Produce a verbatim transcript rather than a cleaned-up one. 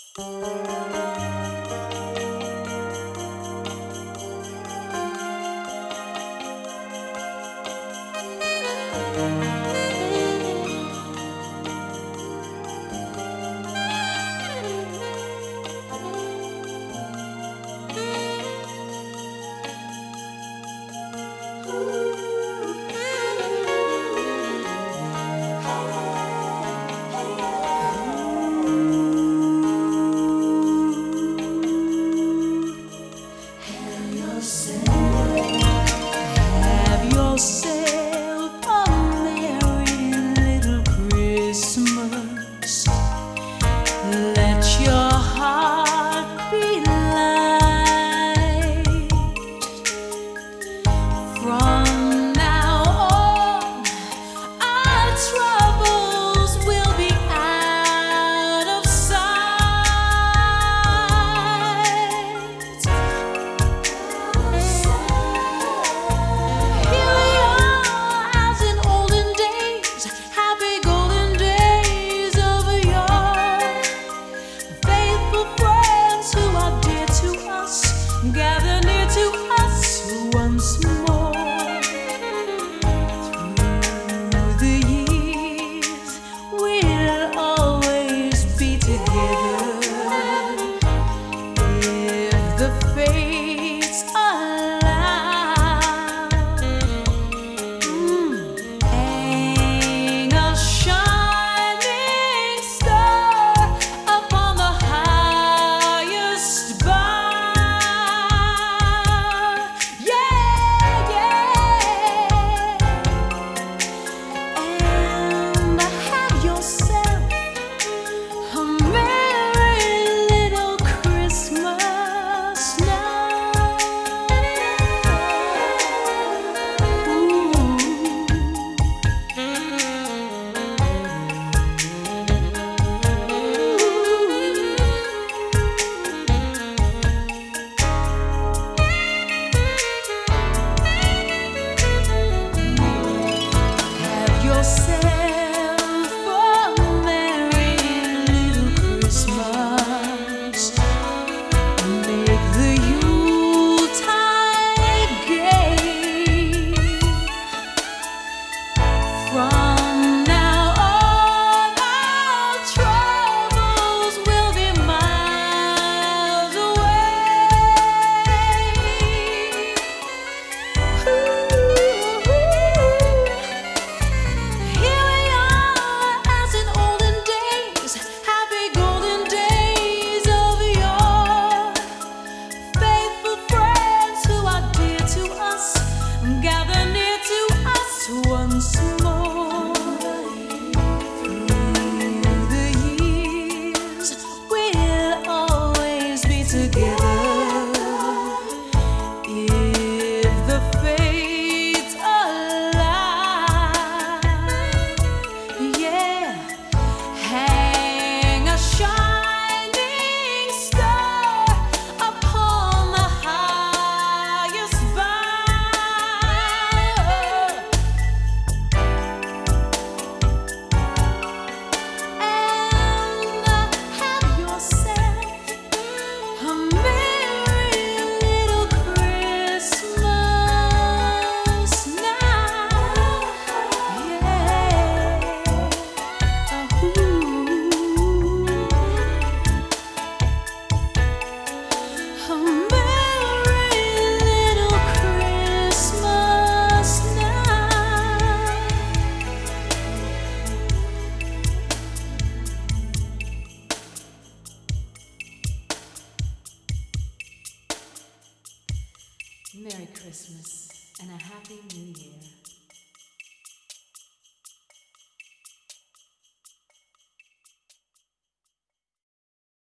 Have yourself a merry little Christmas. Let your heart be light. From now on, our troubles will be out of sight. Here we are, as in olden days, happy golden days of yore. Faithful friends who are dear to us, gather near to us once more. Through the years, we'll always be together if the fates allow. Mm. Hang a shining star upon the highest bough. Yeah, yeah. And have yourself a merry little Christmas now. Have yourself a merry little Christmas. Make the Yuletide gay. From now on, our troubles will be miles away. Here we are, as in olden days, happy golden days of yore. Faithful friends who are dear to us, gather near to us once more. Through the years, we'll always be together if the fates allow. Yeah, hang a shining star upon the highest bough. And have yourself a merry little Christmas now. Yeah. Ooh. A merry little Christmas now. Merry Christmas and a Happy New Year.